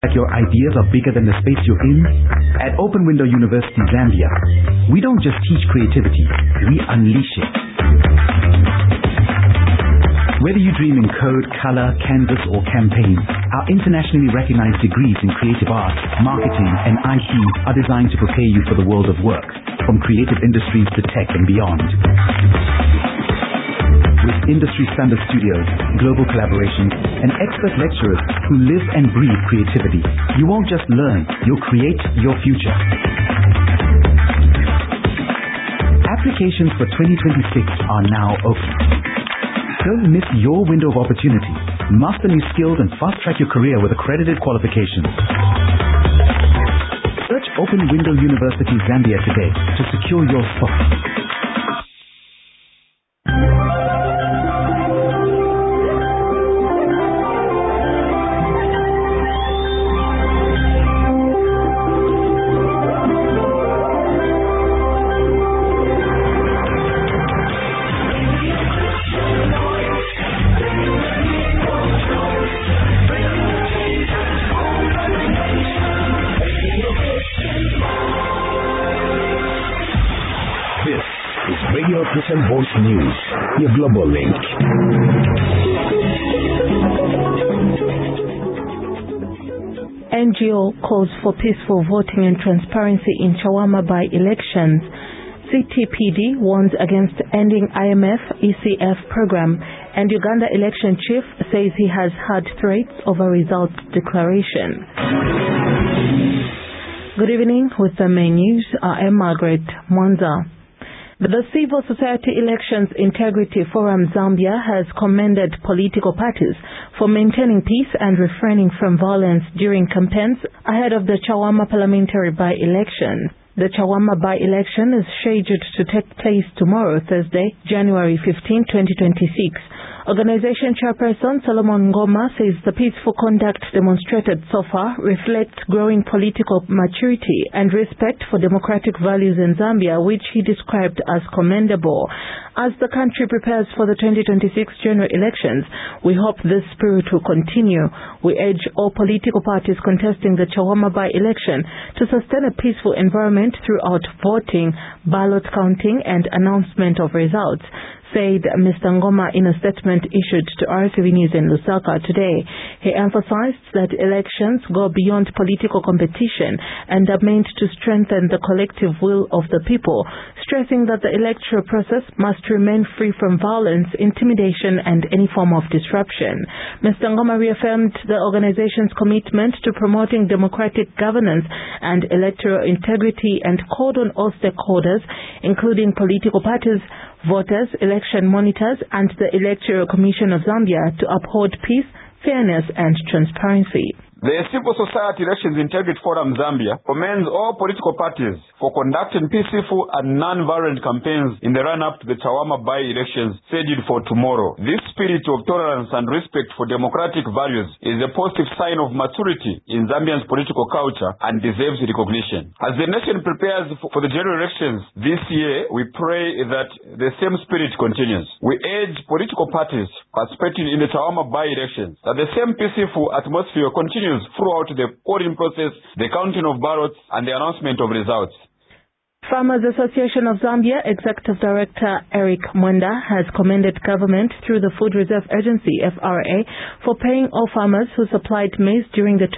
Like your ideas are bigger than the space you're in? At Open Window University Zambia, we don't just teach creativity, we unleash it. Whether you dream in code, color, canvas, or campaign, our internationally recognized degrees in creative arts, marketing, and IT are designed to prepare you for the world of work, from creative industries to tech and beyond. With industry standard studios, global collaborations, and expert lecturers who live and breathe creativity, you won't just learn, you'll create your future. Applications for 2026 are now open. Don't miss your window of opportunity. Master new skills and fast-track your career with accredited qualifications. Search Open Window University Zambia today to secure your spot. Christian Voice News, your global link. NGO calls for peaceful voting and transparency in Chawama by-elections. CTPD warns against ending IMF ECF program, and Uganda election chief says he has had threats over results declaration. Good evening. With the main news, I am Margaret Mwanza. The Civil Society Elections Integrity Forum Zambia has commended political parties for maintaining peace and refraining from violence during campaigns ahead of the Chawama parliamentary by-election. The Chawama by-election is scheduled to take place tomorrow, Thursday, January 15, 2026. Organization Chairperson Solomon Ngoma says the peaceful conduct demonstrated so far reflects growing political maturity and respect for democratic values in Zambia, which he described as commendable. As the country prepares for the 2026 general elections, we hope this spirit will continue. We urge all political parties contesting the Chawama by-election to sustain a peaceful environment throughout voting, ballot counting, and announcement of results, said Mr. Ngoma in a statement issued to RTV News in Lusaka today. He emphasized that elections go beyond political competition and are meant to strengthen the collective will of the people, stressing that the electoral process must remain free from violence, intimidation, and any form of disruption. Mr. Ngoma reaffirmed the organization's commitment to promoting democratic governance and electoral integrity and called on all stakeholders, including political parties, voters, election monitors, and the Electoral Commission of Zambia to uphold peace, fairness, and transparency. The Civil Society Elections Integrity Forum Zambia commends all political parties for conducting peaceful and non-violent campaigns in the run-up to the Chawama by-elections scheduled for tomorrow. This spirit of tolerance and respect for democratic values is a positive sign of maturity in Zambia's political culture and deserves recognition. As the nation prepares for the general elections this year, we pray that the same spirit continues. We urge political parties participating in the Chawama by-elections that the same peaceful atmosphere continues throughout the polling process, the counting of ballots, and the announcement of results. Farmers Association of Zambia Executive Director Eric Mwenda has commended government through the Food Reserve Agency FRA for paying all farmers who supplied maize during the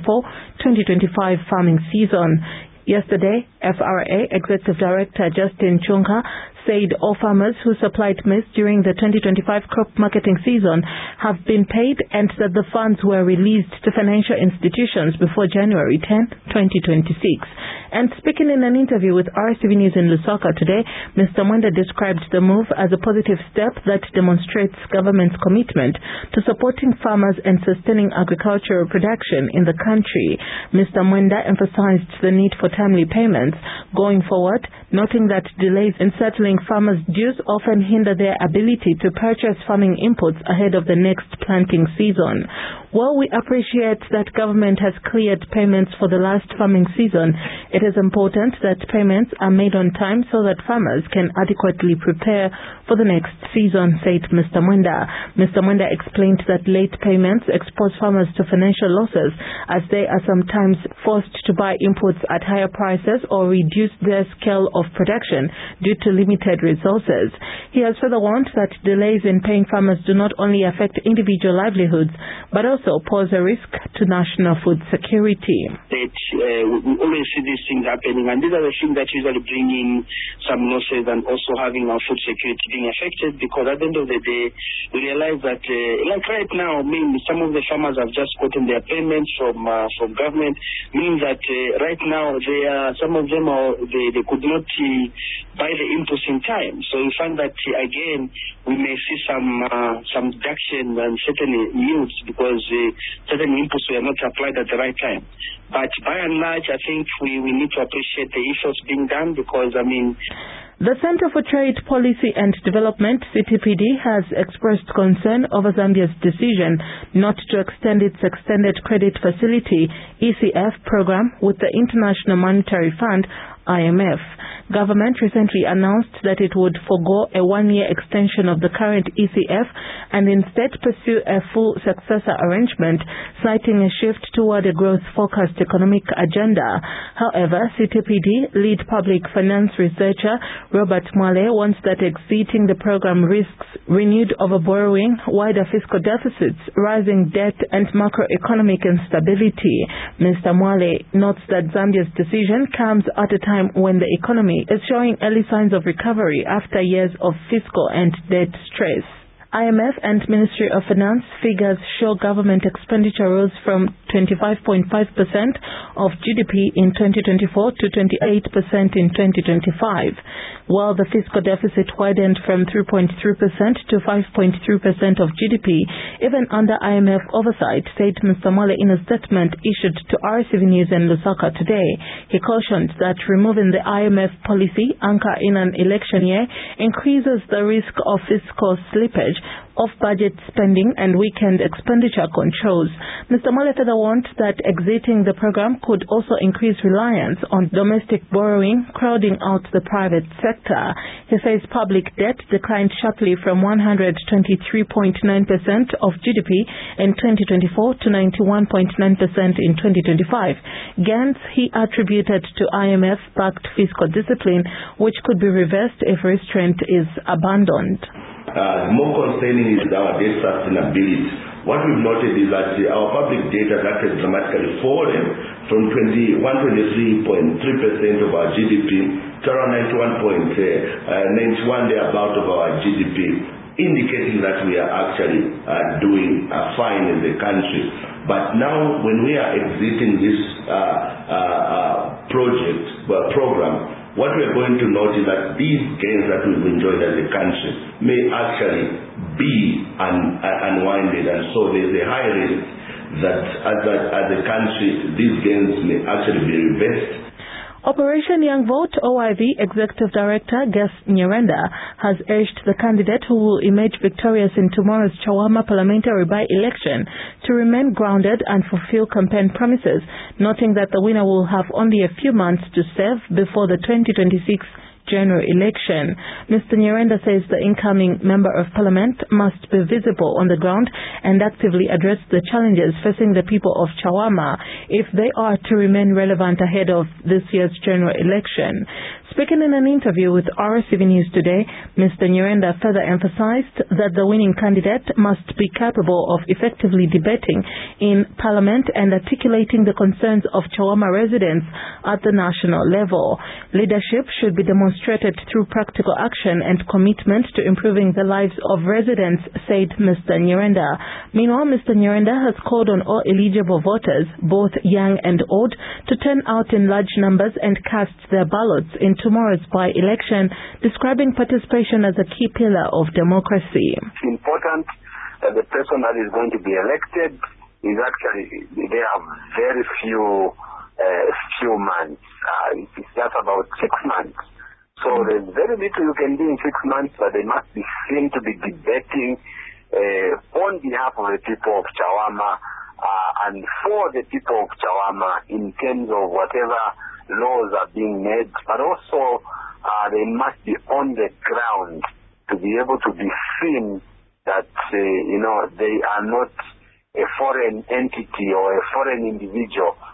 2024-2025 farming season. Yesterday, FRA Executive Director Justin Chunga said all farmers who supplied maize during the 2025 crop marketing season have been paid and that the funds were released to financial institutions before January 10, 2026. And speaking in an interview with RTV News in Lusaka today, Mr. Mwenda described the move as a positive step that demonstrates government's commitment to supporting farmers and sustaining agricultural production in the country. Mr. Mwenda emphasized the need for timely payments going forward, noting that delays in settling falling farmers' dues often hinder their ability to purchase farming inputs ahead of the next planting season. While we appreciate that government has cleared payments for the last farming season, it is important that payments are made on time so that farmers can adequately prepare for the next season, said Mr. Mwenda. Mr. Mwenda explained that late payments expose farmers to financial losses as they are sometimes forced to buy inputs at higher prices or reduce their scale of production due to limited resources. He has further warned that delays in paying farmers do not only affect individual livelihoods but also pose a risk to national food security. We always see these things happening, and these are the things that usually bring in some losses and also having our food security being affected, because at the end of the day we realize that like right now, some of the farmers have just gotten their payments from government, means that right now some of them they could not buy the inputs in time. So we find that again we may see some reduction in certain yields because certain inputs were not applied at the right time. But by and large, I think we need to appreciate the efforts being done, because the Center for Trade Policy and Development, CTPD, has expressed concern over Zambia's decision not to extend its Extended Credit Facility, ECF, program with the International Monetary Fund, IMF. Government recently announced that it would forgo a one-year extension of the current ECF and instead pursue a full successor arrangement, citing a shift toward a growth-focused economic agenda. However, CTPD lead public finance researcher Robert Mwale wants that exiting the program risks renewed overborrowing, wider fiscal deficits, rising debt, and macroeconomic instability. Mr. Mwale notes that Zambia's decision comes at a time when the economy is showing early signs of recovery after years of fiscal and debt stress. IMF and Ministry of Finance figures show government expenditure rose from 25.5% of GDP in 2024 to 28% in 2025, while the fiscal deficit widened from 3.3% to 5.3% of GDP, even under IMF oversight, said Mr. Mwale in a statement issued to RTV News in Lusaka today. He cautioned that removing the IMF policy anchor in an election year increases the risk of fiscal slippage, off-budget spending, and weakened expenditure controls. Mr. Mwale further warned that exiting the program could also increase reliance on domestic borrowing, crowding out the private sector. He says public debt declined sharply from 123.9% of GDP in 2024 to 91.9% in 2025. Gains he attributed to IMF-backed fiscal discipline, which could be reversed if restraint is abandoned. More concerning is our debt sustainability. What we've noted is that our public debt has actually dramatically fallen from 123.3% of our GDP to around 91 thereabout of our GDP, indicating that we are actually doing fine as a country. But now when we are exiting this program, what we are going to note is that these gains that we've enjoyed as a country may actually be unwinded, and so there's a high risk that as a country these gains may actually be reversed. Operation Young Vote OIV Executive Director Ges Nyirenda has urged the candidate who will emerge victorious in tomorrow's Chawama parliamentary by-election to remain grounded and fulfill campaign promises, noting that the winner will have only a few months to serve before the 2026 general election. Mr. Nyirenda says the incoming Member of Parliament must be visible on the ground and actively address the challenges facing the people of Chawama if they are to remain relevant ahead of this year's general election. Speaking in an interview with RTV News today, Mr. Nyirenda further emphasized that the winning candidate must be capable of effectively debating in Parliament and articulating the concerns of Chawama residents at the national level. Leadership should be demonstrated through practical action and commitment to improving the lives of residents, said Mr. Nyirenda. Meanwhile, Mr. Nyirenda has called on all eligible voters, both young and old, to turn out in large numbers and cast their ballots in tomorrow's by-election, describing participation as a key pillar of democracy. It's important that the person that is going to be elected is actually, they have very few months. It's just about 6 months. So there's very little you can do in 6 months, but they must be seen to be debating on behalf of the people of Chawama and for the people of Chawama in terms of whatever laws are being made, but also they must be on the ground to be able to be seen that, they are not a foreign entity or a foreign individual